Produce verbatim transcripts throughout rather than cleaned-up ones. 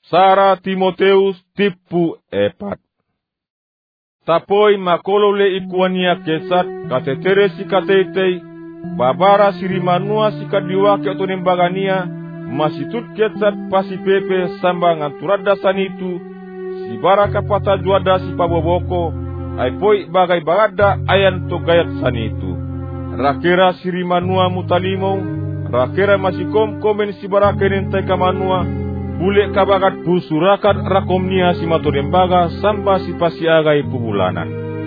Sara Timoteus tipu epat. Tapoi makolo le ikuania kesat katetere si katetei babara sirimanua si kadiwake otonembagania masitut kesat pasi pepe samba nganturada sanitu si baraka pata juada si paboboko aipoi bagai bagada ayan to gayat sanitu rakera sirimanua mutalimo rakera masikom komen si barakenen tai kamanua bule kabagat busurakat rakomnia si matonembaga samba si pasiagai pubulanan.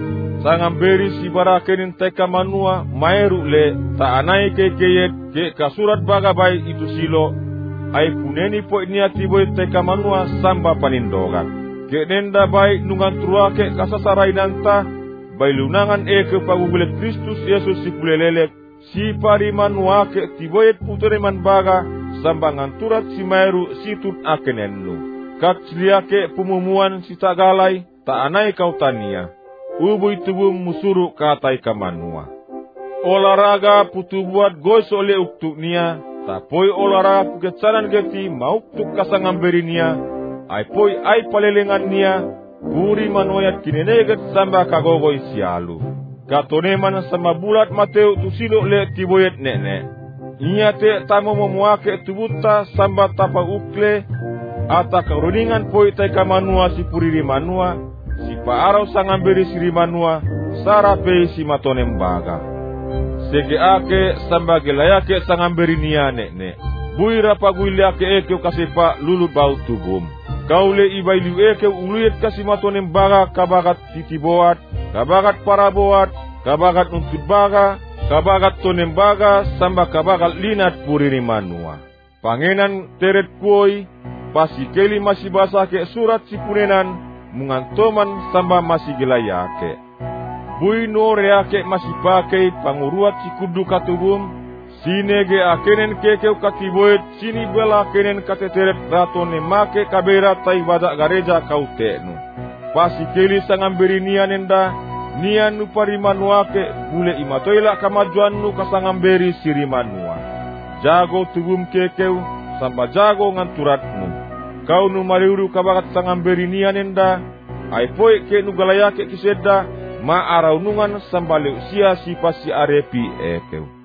Sangamberi si barakenin teka manua maeru le ta anai ke keyet ke kasurat baga bai itu silo ai puneni po nia tiboy teka manua samba panindogan. Ke nenda bai nungan trua ke kasasarai nanta bai lunangan e ke pagubule Kristus Yesus si pulelelek si pari manua ke tiboy putereman baga sambangan turat si maeru situt akenenlu. Kat siliake pumumuan si tagalai ta anai kau tania. Ubui tubuh musuru katai kamanua. Olahraga putu buat gois oleh uktuk nia. Tapoi olahraga puketsanan geti mau tuk kasangamberi nia. Ai poi ai palelengan nia. Buri manoyat kineneget samba kagogoi sialu. Katoneman sama bulat mateu tusilo le tiboyet nenek. Ia te tamo memuake tubuta samba tapa ukle ata karuningan poi tai kamanua si puriri manua si paarau sangamberi siri manua sarape si matonembaga sege ake samba gelayake sangamberi nia nekne bui rapa guiliake eke kasepa lulu bau tubum kaule ibailu eke uluyet kasi matonembaga kabagat titiboat kabagat paraboat kabagat untut baga kabagat tonembaga samba kabagat linat puriri manua. Pangenan teret kuoi pasikeli masih basake surat si punenan mungantoman samba masih gelayake. Bui noreake masih pakai panguruat si kudu katubum sinege akenen kekeu katiboet sini bela kenen kateteret ratone make kabera tai badak gareja kautenu. Pasikeli sangamberi nianenda nian nu parimanuake bule imatoila kamajuan nu kasangamberi sirimanua. Jago tubum kekeu samba jago nganturatmu. Kau nu mariuru kabakat sangamberi nianenda aipoi ke nu galayake kiseda ma araunungan samba leusia si pasi arepi ekeu.